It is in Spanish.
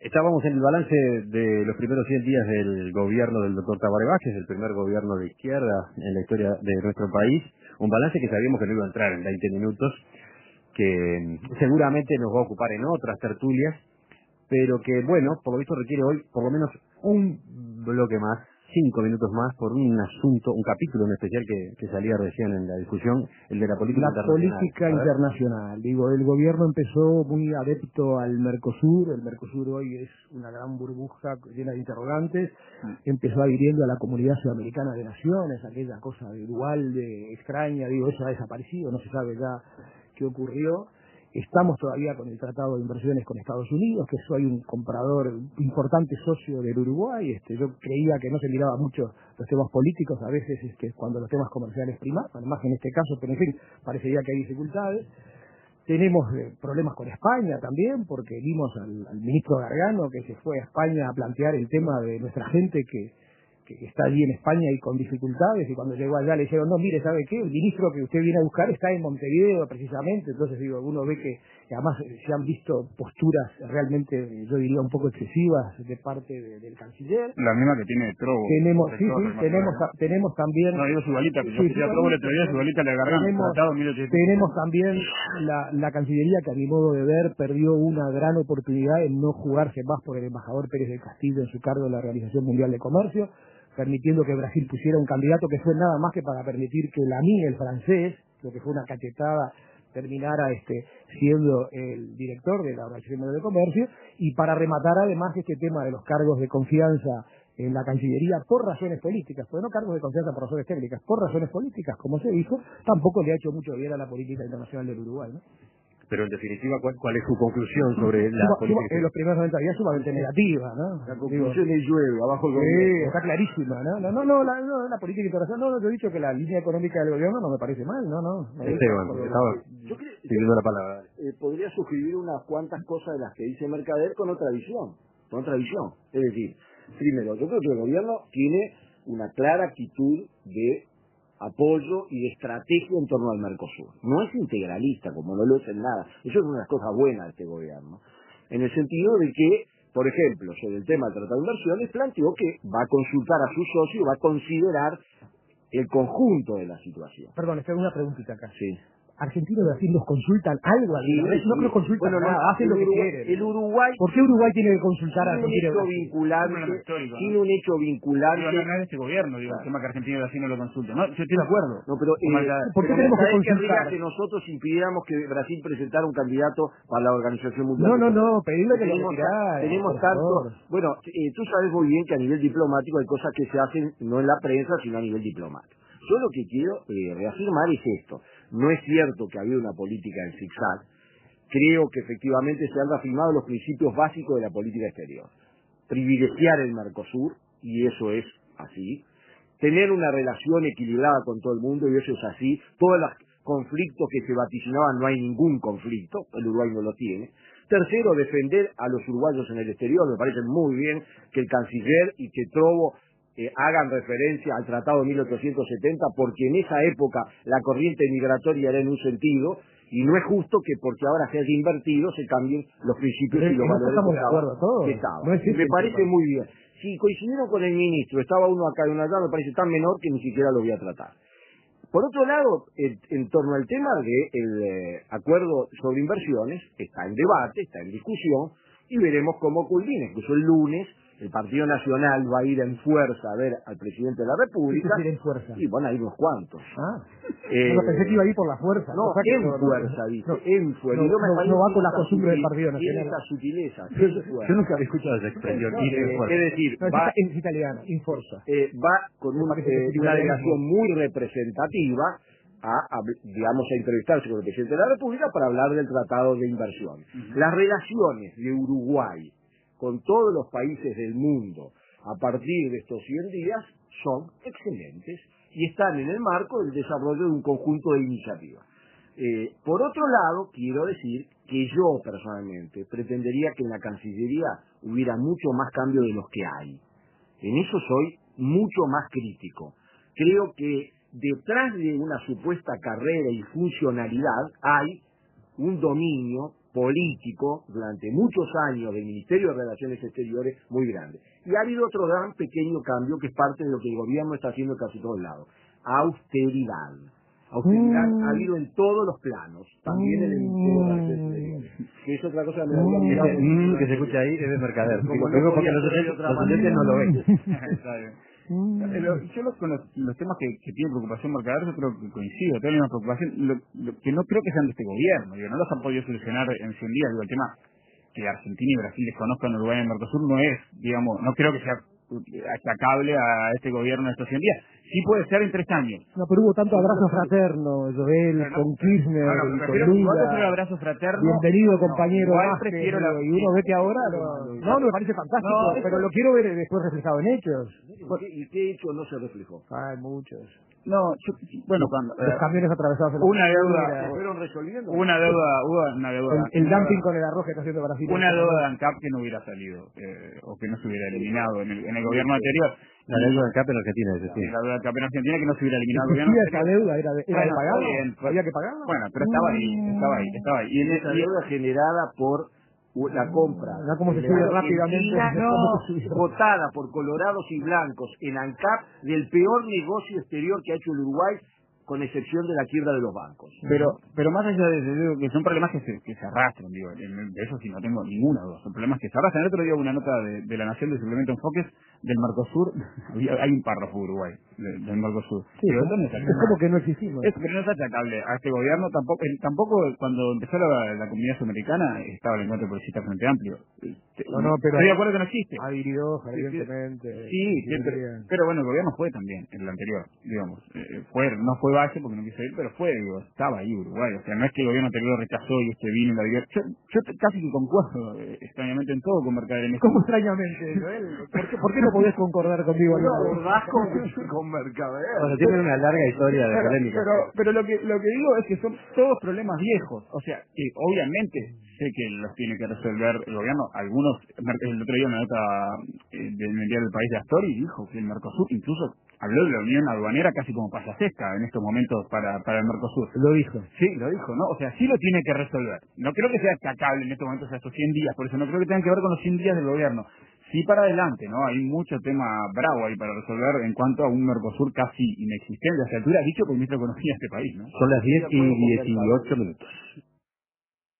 Estábamos en el balance de los primeros 100 días del gobierno del doctor Tabaré Vázquez, el primer gobierno de izquierda en la historia de nuestro país. Un balance que sabíamos que no iba a entrar en 20 minutos, que seguramente nos va a ocupar en otras tertulias, pero que, bueno, por lo visto requiere hoy por lo menos un bloque más, 5 minutos más, por un asunto, un capítulo en especial que salía recién en la discusión, el de la política internacional. La política internacional. Digo, el gobierno empezó muy adepto al Mercosur. El Mercosur hoy es una gran burbuja llena de interrogantes. Empezó adhiriendo a la Comunidad Sudamericana de Naciones, aquella cosa de Dualde, extraña. Digo, eso ha desaparecido, no se sabe ya qué ocurrió. Estamos todavía con el Tratado de Inversiones con Estados Unidos, que soy un comprador importante socio del Uruguay. Yo creía que no se miraba mucho los temas políticos, a veces cuando los temas comerciales primaban, más en este caso, pero en fin, parecería que hay dificultades. Tenemos problemas con España también, porque vimos al ministro Gargano que se fue a España a plantear el tema de nuestra gente que está allí en España y con dificultades, y cuando llegó allá le dijeron, no, mire, ¿sabe qué? El ministro que usted viene a buscar está en Montevideo precisamente. Entonces digo, uno ve que además se han visto posturas realmente, yo diría, un poco excesivas de parte del canciller. La misma que tiene Trovo. Tenemos también... No, digo Subalita, pero yo decía Trovo le traía Subalita le agarraron. Tenemos también la Cancillería, que a mi modo de ver perdió una gran oportunidad en no jugarse más por el embajador Pérez del Castillo en su cargo en la Organización Mundial de Comercio, permitiendo que Brasil pusiera un candidato que fue nada más que para permitir que Lamy, el francés, lo que fue una cachetada, terminara siendo el director de la Organización Mundial de Comercio, y para rematar además este tema de los cargos de confianza en la Cancillería por razones políticas, pues no cargos de confianza por razones técnicas, por razones políticas, como se dijo, tampoco le ha hecho mucho bien a la política internacional del Uruguay, ¿no? Pero en definitiva, ¿cuál es su conclusión sobre la política? En los primeros 90 días sumamente negativa, ¿no? La conclusión es llueve, abajo el gobierno. Sí, está clarísima, ¿no? La política internacional, yo he dicho que la línea económica del gobierno no me parece mal, Esteban, estaba pidiendo la palabra. Podría suscribir unas cuantas cosas de las que dice Mercader con otra visión. Es decir, primero, yo creo que el gobierno tiene una clara actitud de apoyo y de estrategia en torno al Mercosur. No es integralista, como no lo es en nada. Eso es una de las cosas buenas de este gobierno. En el sentido de que, por ejemplo, sobre el tema del Tratado de Inversiones, planteó que va a consultar a su socio, va a considerar el conjunto de la situación. Perdón, esta es una preguntita acá. Sí. Argentina y Brasil nos consultan algo a la vez, no creo que consultan nada, hacen lo que quieren. El Uruguay... ¿Por qué Uruguay tiene que consultar a Argentina y Brasil? Tiene un hecho vinculante... No es de este gobierno, digo, el tema que Argentina y Brasil no lo consulten. No, yo estoy de acuerdo. No, pero ¿por qué tenemos que consultar? Que nosotros impidiéramos que Brasil presentara un candidato para la Organización Mundial. No, pedirle que lo retirara. Tenemos tanto... Bueno, tú sabes muy bien que a nivel diplomático hay cosas que se hacen no en la prensa, sino a nivel diplomático. Yo lo que quiero reafirmar es esto. No es cierto que había una política en zigzag. Creo que efectivamente se han reafirmado los principios básicos de la política exterior. Privilegiar el Mercosur, y eso es así. Tener una relación equilibrada con todo el mundo, y eso es así. Todos los conflictos que se vaticinaban, no hay ningún conflicto. El Uruguay no lo tiene. Tercero, defender a los uruguayos en el exterior. Me parece muy bien que el canciller y que Trovo hagan referencia al Tratado de 1870, porque en esa época la corriente migratoria era en un sentido, y no es justo que porque ahora se haya invertido se cambien los principios y los valores que estaban. Me parece muy bien. Si coincidieron con el ministro, estaba uno acá y uno allá, me parece tan menor que ni siquiera lo voy a tratar. Por otro lado, en torno al tema del acuerdo sobre inversiones, está en debate, está en discusión, y veremos cómo culmina. Incluso el lunes el Partido Nacional va a ir en fuerza a ver al presidente de la República. ¿Qué quiere en fuerza? Y bueno, hay unos cuantos. No, pensé que iba a ir por la fuerza. No, en fuerza, dice. En fuerza. No va con la costumbre del Partido Tiene Nacional. esa sutileza. Yo nunca había escuchado esa expresión. Es decir, va, es italiana, in forza. Va con una delegación muy representativa digamos, a entrevistarse con el presidente de la República para hablar del Tratado de Inversión. Las relaciones de Uruguay con todos los países del mundo a partir de estos 100 días son excelentes y están en el marco del desarrollo de un conjunto de iniciativas. Por otro lado, quiero decir que yo personalmente pretendería que en la Cancillería hubiera mucho más cambio de los que hay. En eso soy mucho más crítico. Creo que detrás de una supuesta carrera y funcionalidad hay un dominio político durante muchos años del Ministerio de Relaciones Exteriores muy grande. Y ha habido otro gran pequeño cambio que es parte de lo que el gobierno está haciendo en casi todos lados. Austeridad. Austeridad ha habido en todos los planos, también en el Ministerio de Relaciones Exteriores. Que es otra cosa que me había olvidado. Que se escucha ahí es de Mercader. Como Digo no porque podía los ser de oyentes otra los oyentes manera. no lo ven. Está bien. Yo con los temas que tienen preocupación Mercader, yo creo que coincido, tengo la misma preocupación, lo que no creo que sean de este gobierno, digo, no los han podido solucionar en 100 días, digo, el tema que Argentina y Brasil desconozcan Uruguay y el Mercosur no es, digamos, no creo que sea achacable a este gobierno de estos 100 días. Sí puede ser en 3 años. No, pero hubo tanto abrazo fraterno, Joel, con Kirchner, Bueno, y prefiero con igual prefiero el Lula. abrazo fraterno. Bienvenido, compañero. Igual Vázquez, prefiero y uno ve que ahora no, me parece fantástico, No, pero lo quiero ver después reflejado en hechos. ¿Y qué hecho no se reflejó? Hay muchos. No, bueno, cuando Los camiones atravesados en la una frontera, ¿Se fueron resolviendo? hubo una deuda, el dumping con el arroz que está haciendo Brasil. una deuda de ANCAP que no hubiera salido, o que no se hubiera eliminado en el gobierno anterior. La deuda de CAP en Argentina, es decir. La deuda de ANCAP en Argentina que no se hubiera eliminado el gobierno ¿Existía esa anterior. deuda? ¿Era de pagar? Bien, ¿Había que pagarla? Bueno, pero estaba ahí. Y Esa deuda generada por la compra. Mirá cómo se de sube la rápidamente. Argentina, Cómo se sube. votada por colorados y blancos en ANCAP del peor negocio exterior que ha hecho el Uruguay, con excepción de la quiebra de los bancos. Pero más allá de eso, que son problemas que se arrastran, digo, de eso sí no tengo ninguna duda, son problemas que se arrastran. El otro día hubo una nota de La Nación de Suplemento Enfoques del Mercosur, hay un párrafo de Uruguay, del Mercosur. Sí, Digo, es como que no existimos. pero no es achacable a este gobierno, tampoco cuando empezó la comunidad sudamericana estaba el encuentro progresista Frente Amplio. No, pero estoy de acuerdo que no existe. adhirió, evidentemente. Pero bueno, el gobierno fue también, el anterior, digamos, no fue base porque no quiso ir, pero estaba ahí Uruguay, o sea, no es que el gobierno anterior lo rechazó y vino y la dio. Yo casi que concuerdo extrañamente en todo con Mercader en esto. ¿Cómo extrañamente, Joel? ¿Por qué no podés concordar conmigo? ¿Acordás con Mercader? Bueno, tiene una larga historia de polémica. Pero lo que digo es que son todos problemas viejos, o sea, que obviamente sé que los tiene que resolver el gobierno. Algunos, el otro día una nota del Mundial del País de Astori dijo que el Mercosur incluso habló de la unión aduanera casi como pasacesta en estos momentos para el Mercosur. Lo dijo. Sí, lo dijo, ¿no? O sea, sí lo tiene que resolver. No creo que sea destacable en estos momentos, o sea, estos 100 días, por eso no creo que tengan que ver con los 100 días del gobierno. Sí para adelante, ¿no? Hay mucho tema bravo ahí para resolver en cuanto a un Mercosur casi inexistente a esta altura, dicho por el ministro de Economía de este país, ¿no? Son las 10:18 minutos.